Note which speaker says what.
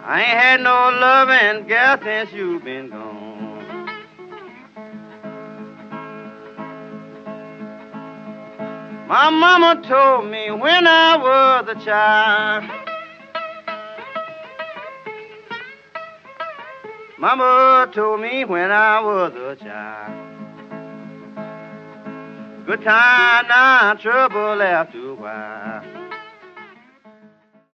Speaker 1: I ain't had no loving, girl, since you've been gone. My mama told me when I was a child. Mama told me when I was a child. Good time now, trouble after a while.